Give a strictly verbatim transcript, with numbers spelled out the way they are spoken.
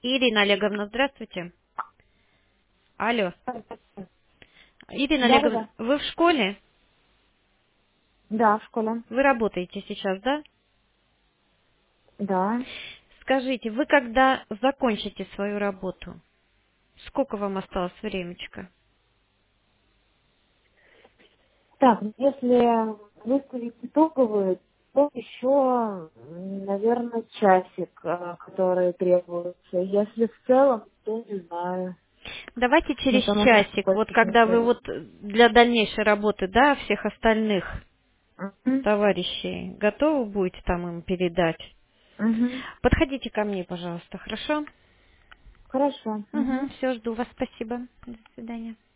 Ирина Олеговна, здравствуйте. Алло. Ирина Да, да, Олеговна, да. вы в школе? Да, в школе. Вы работаете сейчас, да? Да. Скажите, вы когда закончите свою работу? Сколько вам осталось времечко? Так, если выставить итоговую, то еще, наверное, часик, а, который требуется. Если в целом, то не знаю. Давайте Ну, через потому что часик, вот почти когда вы неделю. вот для дальнейшей работы, да, всех остальных Угу. товарищей готовы будете там им передать? Угу. Подходите ко мне, пожалуйста, хорошо? Хорошо. Угу, Угу. все, жду вас, спасибо. До свидания.